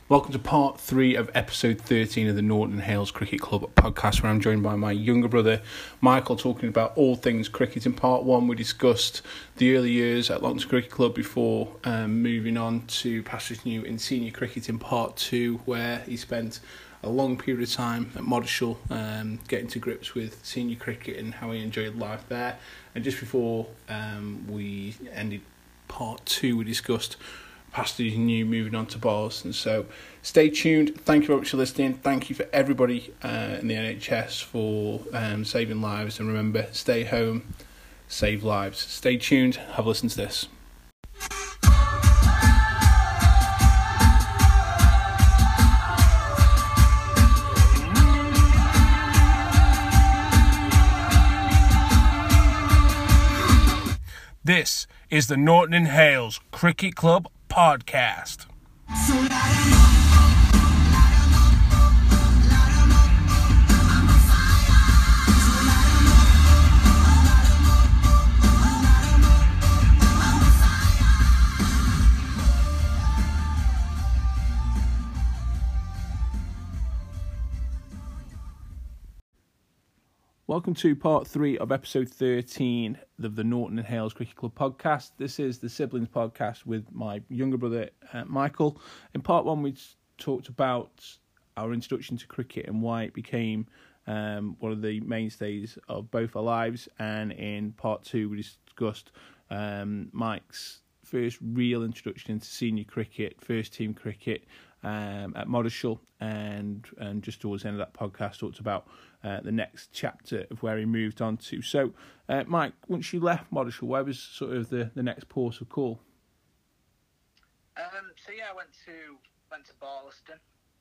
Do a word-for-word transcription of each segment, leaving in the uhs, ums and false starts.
Welcome to part three of episode thirteen of the Norton Hales Cricket Club podcast, where I'm joined by my younger brother Michael, talking about all things cricket. In part one, we discussed the early years at Longton Cricket Club before um, moving on to Pastures New in senior cricket in part two, where he spent a long period of time at Moddershall, um, getting to grips with senior cricket and how he enjoyed life there. And just before um, we ended part two, we discussed Pastures New moving on to Boylston. So stay tuned. Thank you very much for listening. Thank you for everybody uh, in the N H S for um, saving lives. And remember, stay home, save lives. Stay tuned. Have a listen to this. This is the Norton and Hales Cricket Club podcast. Welcome to part three of episode thirteen of the Norton and Hales Cricket Club podcast. This is the siblings podcast with my younger brother, uh, Michael. In part one, we talked about our introduction to cricket and why it became um, one of the mainstays of both our lives. And in part two, we discussed um, Mike's first real introduction into senior cricket, first team cricket um, at Moddershall. And, and just towards the end of that podcast, talked about Uh, the next chapter of where he moved on to. So, uh, Mike, once you left Moddershall, where was sort of the, the next port of call? Um, so yeah, I went to went to Boylston.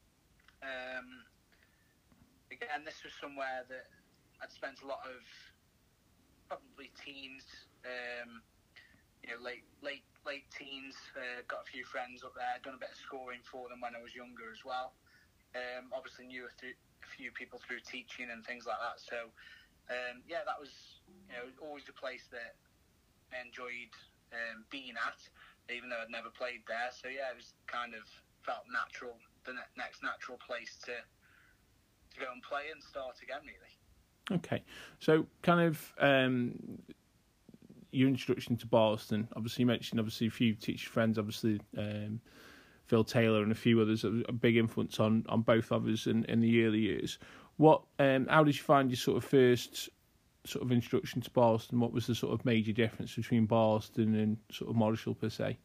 Um, again, this was somewhere that I'd spent a lot of probably teens, um, you know, late late late teens. Uh, got a few friends up there. Done a bit of scoring for them when I was younger as well. Um, obviously knew a, th- a few people through teaching and things like that. So, um, yeah, that was, you know, always a place that I enjoyed um, being at, even though I'd never played there. So, yeah, it was kind of felt natural, the ne- next natural place to to go and play and start again, really. Okay. So, kind of um, your introduction to Boylston, obviously you mentioned, obviously, a few teacher friends, obviously, um, Phil Taylor and a few others, a big influence on, on both of us in, in the early years. What, um, how did you find your sort of first sort of introduction to Boylston? What was the sort of major difference between Boylston and sort of Moddershall per se?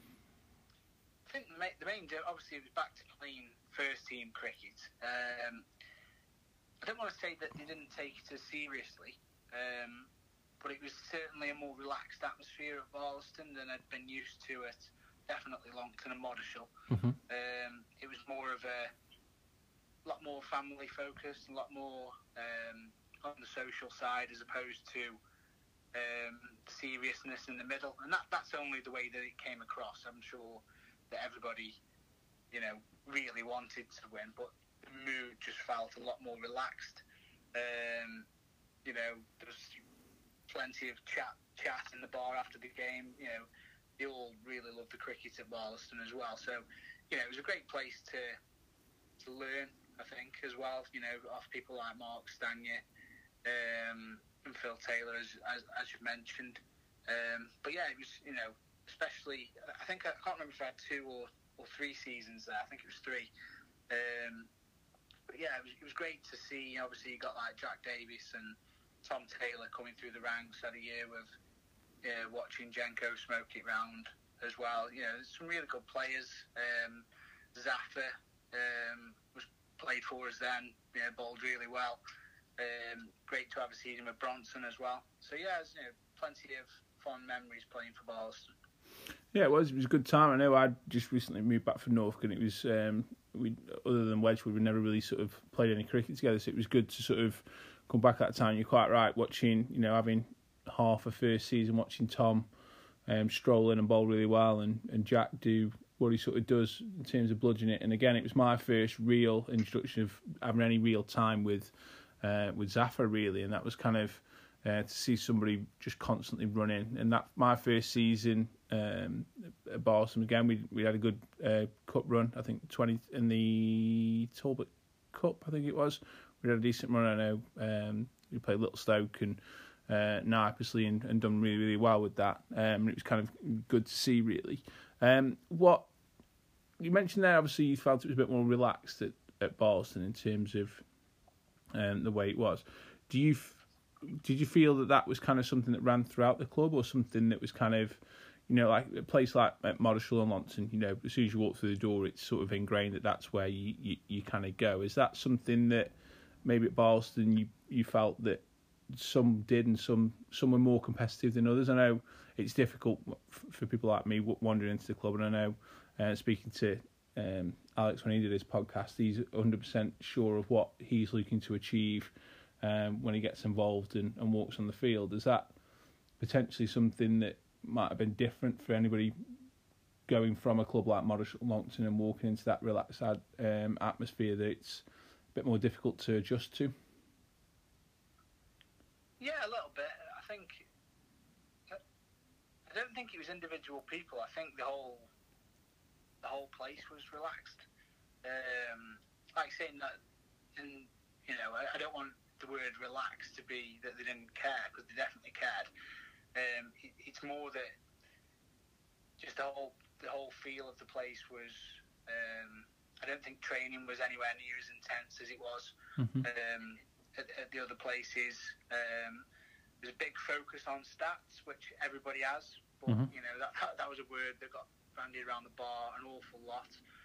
I think the main, the main obviously it was back to playing first team cricket. Um, I don't want to say that they didn't take it as seriously, um, but it was certainly a more relaxed atmosphere at Boylston than I'd been used to at definitely Longton and Moddershall. Mm-hmm. Um, it was more of a lot more family focused, a lot more um, on the social side as opposed to um, seriousness in the middle. And that that's only the way that it came across. I'm sure that everybody, you know, really wanted to win, but the mood just felt a lot more relaxed. Um, you know, there was plenty of chat chat in the bar after the game. You know, they all really loved the cricket at Boylston as well. So, you know, it was a great place to to learn, I think, as well, you know, off people like Mark Stanier um, and Phil Taylor, as, as as you mentioned. Um, but yeah, it was, you know, especially, I think, I can't remember if I had two or, or three seasons there. I think it was three. Um, but yeah, it was, it was great to see. Obviously, you got like Jack Davies and Tom Taylor coming through the ranks. Had a year with Yeah, watching Jenko smoke it round as well. You know, there's some really good players. Um, Zaffer um, was played for us then. Yeah, bowled really well. Um, great to have a season with Bronson as well. So yeah, there's, you know, plenty of fond memories playing for Boylston. Yeah, it was. It was a good time. I know I just recently moved back from Norfolk, and it was um, we other than Wedgwood, we never really sort of played any cricket together. So it was good to sort of come back at that time. You're quite right, watching, you know, having half a first season watching Tom um, stroll in and bowl really well, and, and Jack do what he sort of does in terms of bludgeoning it. And again, it was my first real introduction of having any real time with uh, with Zaffer, really, and that was kind of uh, to see somebody just constantly running. And that my first season um, at Barcelona again. We we had a good uh, cup run. I think twenty in the Talbot Cup. I think it was. We had a decent run. I know um, we played Little Stoke and uh, Nipsley and, and done really really well with that. Um, it was kind of good to see really. Um, what you mentioned there, obviously you felt it was a bit more relaxed at, at Barcelona in terms of um, the way it was. Do you did you feel that that was kind of something that ran throughout the club, or something that was kind of, you know, like a place like at Moddershall and Launceston, you know, as soon as you walk through the door, it's sort of ingrained that that's where you, you, you kind of go. Is that something that maybe at Barlston you, you felt that some did and some some were more competitive than others? I know it's difficult for people like me wandering into the club, and I know uh, speaking to um, Alex when he did his podcast, he's one hundred percent sure of what he's looking to achieve um, when he gets involved and, and walks on the field. Is that potentially something that might have been different for anybody going from a club like Moddershall Launceston and walking into that relaxed um, atmosphere that it's a bit more difficult to adjust to? Yeah, a little bit. I think I don't think it was individual people. I think the whole the whole place was relaxed. Um, like saying that, and you know, I, I don't want the word relaxed to be that they didn't care, because they definitely cared. Um, it, it's more that just the whole the whole feel of the place was. Um, I don't think training was anywhere near as intense as it was mm-hmm. um, at, at the other places. Um, there's a big focus on stats, which everybody has, but mm-hmm. you know that, that that was a word that got bandied around the bar an awful lot.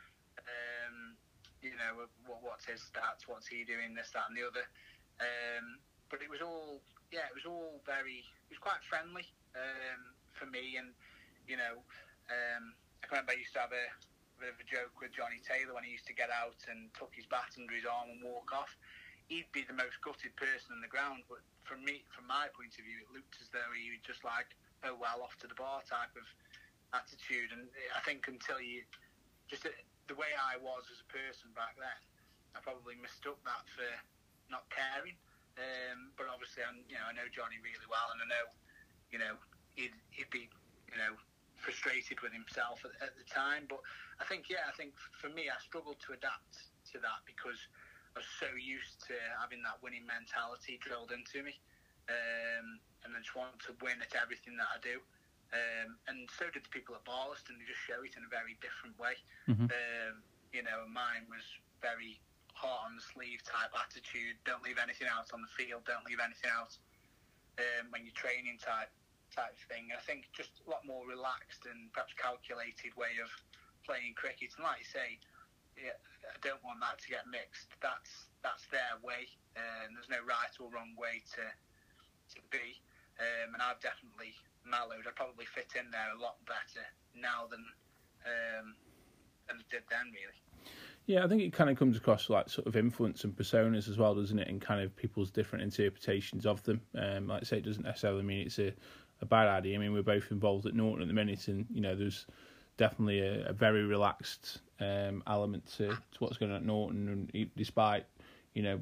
Um, you know, what, what's his stats? What's he doing? This, that, and the other. Um, but it was all, yeah, it was all very. It was quite friendly um, for me, and you know, um, I can remember I used to have a. a bit of a joke with Johnny Taylor when he used to get out and tuck his bat under his arm and walk off. He'd be the most gutted person on the ground, but from me, from my point of view, it looked as though he was just like, oh well, off to the bar type of attitude. And I think until you, just the way I was as a person back then, I probably mistook that for not caring. Um, but obviously, I'm, you know, I know Johnny really well, and I know, you know, he'd, he'd be, you know, frustrated with himself at, at the time. But I think, yeah, I think for me, I struggled to adapt to that because I was so used to having that winning mentality drilled into me, um, and I just wanted to win at everything that I do. Um, and so did the people at Barlston. They just show it in a very different way. Mm-hmm. Um, you know, mine was very heart on the sleeve type attitude. Don't leave anything out on the field. Don't leave anything out um, when you're training type. type thing. I think just a lot more relaxed and perhaps calculated way of playing cricket. And like you say, yeah, I don't want that to get mixed. That's that's their way, and there's no right or wrong way to to be. Um, and I've definitely mellowed. I probably fit in there a lot better now than um, than I did then, really. Yeah, I think it kind of comes across like sort of influence and personas as well, doesn't it? And kind of people's different interpretations of them. Um, like I say, it doesn't necessarily mean it's a a bad idea. I mean, we're both involved at Norton at the minute, and you know, there's definitely a, a very relaxed um, element to, to what's going on at Norton, and despite, you know,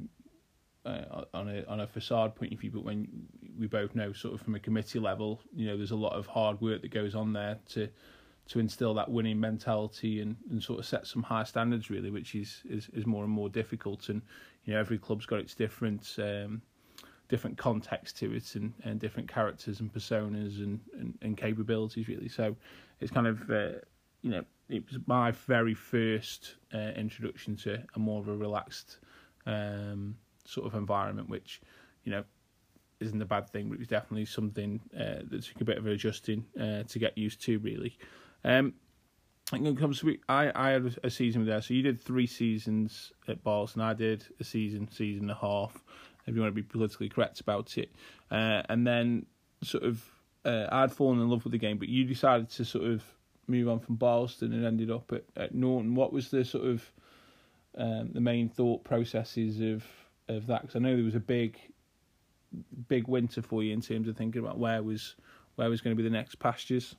uh, on a on a facade point of view, but when we both know, sort of from a committee level, you know, there's a lot of hard work that goes on there to to instill that winning mentality and, and sort of set some high standards, really, which is, is, is more and more difficult. And you know, every club's got its different. Um, different context to it, and, and different characters and personas and, and, and capabilities, really. So it's kind of, uh, you know, it was my very first uh, introduction to a more of a relaxed um, sort of environment, which, you know, isn't a bad thing, but it was definitely something uh, that took a bit of adjusting uh, to get used to, really. Um, I think it comes to, I, I had a season there, so you did three seasons at Barlston, I did a season, season and a half, if you want to be politically correct about it. Uh, and then sort of, uh, I'd fallen in love with the game, but you decided to sort of move on from Barlston and ended up at, at Norton. What was the sort of um, the main thought processes of, of that? Because I know there was a big, big winter for you in terms of thinking about where was where was going to be the next pastures.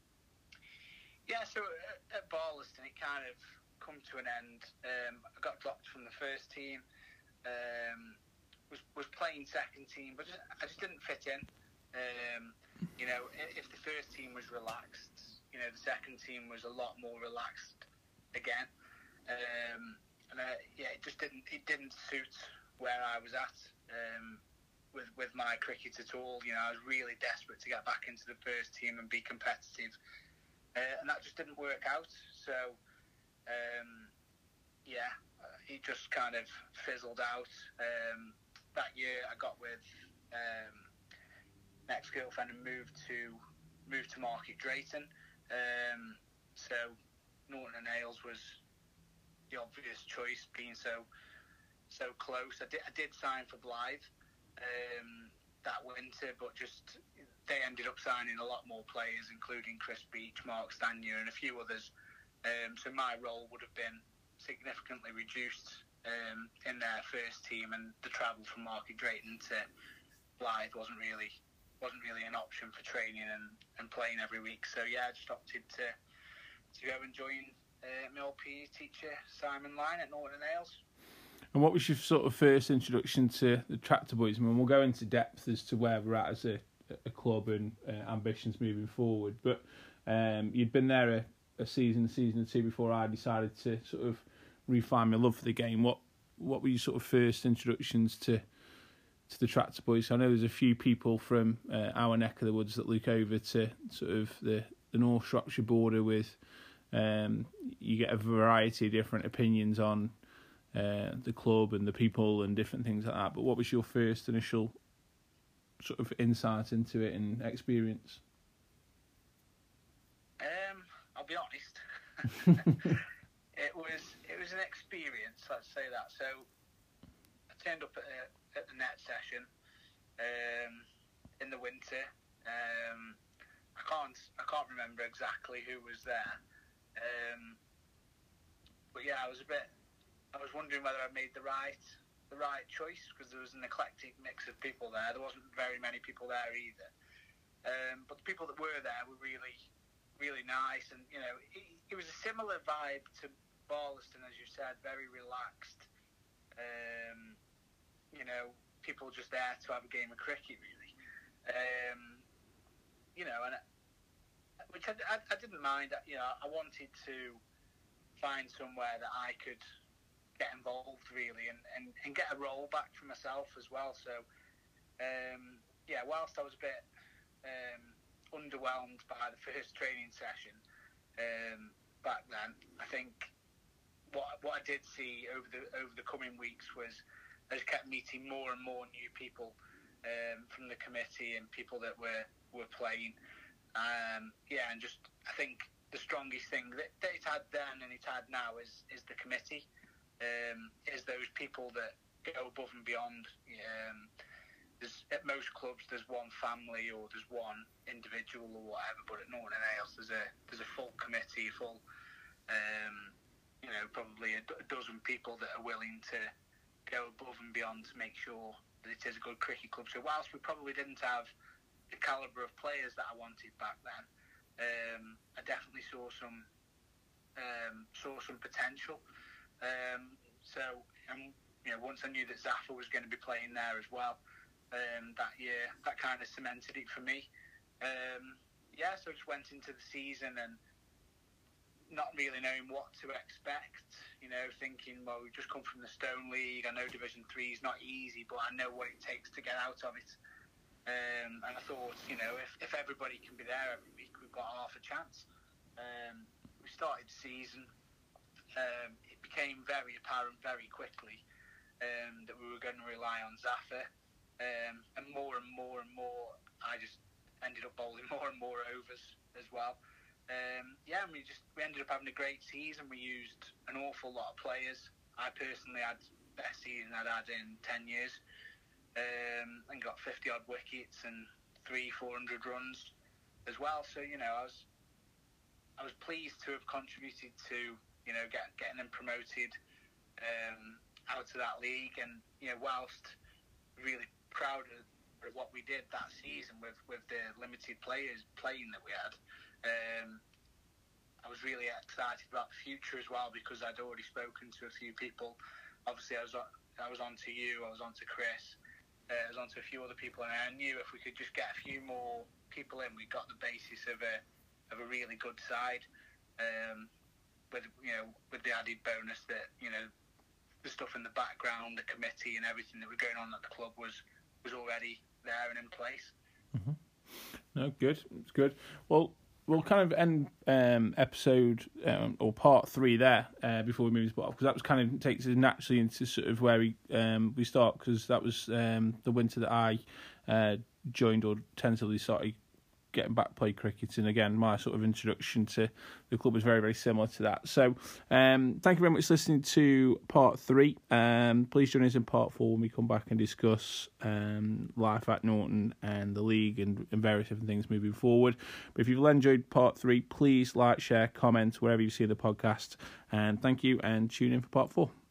Yeah, so at, at Barlston it kind of come to an end. Um, I got dropped from the first team. Um, Was, was playing second team, but just, I just didn't fit in. Um, you know, if the first team was relaxed, you know, the second team was a lot more relaxed again. Um, and uh, yeah, it just didn't it didn't suit where I was at um, with with my cricket at all. You know, I was really desperate to get back into the first team and be competitive, uh, and that just didn't work out. So um, yeah, it just kind of fizzled out. Um, that year, I got with um, an ex-girlfriend and moved to moved to Market Drayton. Um, so Norton and Hales was the obvious choice, being so so close. I did, I did sign for Blythe um, that winter, but just they ended up signing a lot more players, including Chris Beach, Mark Stanier, and a few others. Um, so my role would have been significantly reduced um, in their first team, and the travel from Market Drayton to Blythe wasn't really wasn't really an option for training and, and playing every week. So yeah, I just opted to to go and join uh, my old P E teacher Simon Line at Norton and Hales. And what was your sort of first introduction to the Tractor Boys? I mean, we'll go into depth as to where we're at as a, a club and uh, ambitions moving forward. But um, you'd been there a, a season, a season or two before I decided to sort of refine my love for the game. What what were your sort of first introductions to to the Tractor Boys? I know there's a few people from uh, our neck of the woods that look over to sort of the, the North Shropshire border with. Um, you get a variety of different opinions on uh, the club and the people and different things like that. But what was your first initial sort of insight into it and experience? Um, I'll be honest. it was it was an experience. Let's say that. So I turned up at, a, at the net session um, in the winter. Um, I can't I can't remember exactly who was there. Um, but yeah, I was a bit. I was wondering whether I made the right, the right choice, because there was an eclectic mix of people there. There wasn't very many people there either. Um, but the people that were there were really, really nice, and you know, it, it was a similar vibe to Barlaston, as you said, very relaxed. Um, you know, people just there to have a game of cricket, really. Um, you know, and. Which I, I, I didn't mind. You know, I wanted to find somewhere that I could get involved, really, and, and, and get a role back for myself as well. So, um, yeah, whilst I was a bit um, underwhelmed by the first training session um, back then, I think what what I did see over the over the coming weeks was I just kept meeting more and more new people um, from the committee and people that were, were playing. Um, yeah, and just I think the strongest thing that, that it had then and it had now is is the committee, um, is those people that go above and beyond. Um, there's at most clubs there's one family or there's one individual or whatever, but at Norton and Hales there's a there's a full committee, full, um, you know, probably a, a dozen people that are willing to go above and beyond to make sure that it is a good cricket club. So whilst we probably didn't have the calibre of players that I wanted back then, um, I definitely saw some um, saw some potential. Um, so, um, you know, once I knew that Zaffa was going to be playing there as well um, that year, that kind of cemented it for me. Um, yeah, so I just went into the season and not really knowing what to expect. You know, thinking, well, we've just come from the Stone League. I know Division Three is not easy, but I know what it takes to get out of it. Um, and I thought, you know, if, if everybody can be there every week, we've got half a chance. Um, we started the season. Um, it became very apparent very quickly um, that we were going to rely on Zaffa. Um, and more and more and more, I just ended up bowling more and more overs as well. Um, yeah, and we just we ended up having a great season. We used an awful lot of players. I personally had the best season I'd had in ten years. Um, and got fifty odd wickets and three, four hundred runs as well. So you know, I was I was pleased to have contributed to you know get, getting them promoted um, out of that league, and you know, whilst really proud of what we did that season with, with the limited players playing that we had. Um, I was really excited about the future as well, because I'd already spoken to a few people. Obviously, I was on, I was on to you, I was on to Chris. Uh, I was on to a few other people, and I knew if we could just get a few more people in, we got the basis of a of a really good side. Um, with you know, with the added bonus that you know, the stuff in the background, the committee, and everything that was going on at the club was was already there and in place. Mm-hmm. No, good. It's good. Well, we'll kind of end um, episode um, or part three there uh, before we move to bottom, because that was kind of takes us naturally into sort of where we um, we start, because that was um, the winter that I uh, joined or tentatively started getting back play cricket, and again my sort of introduction to the club was very very similar to that. So um, thank you very much for listening to part three. Um, please join us in part four when we come back and discuss um, life at Norton and the league and, and various different things moving forward. But if you've enjoyed part three, please like, share, comment wherever you see the podcast, and thank you, and tune in for part four.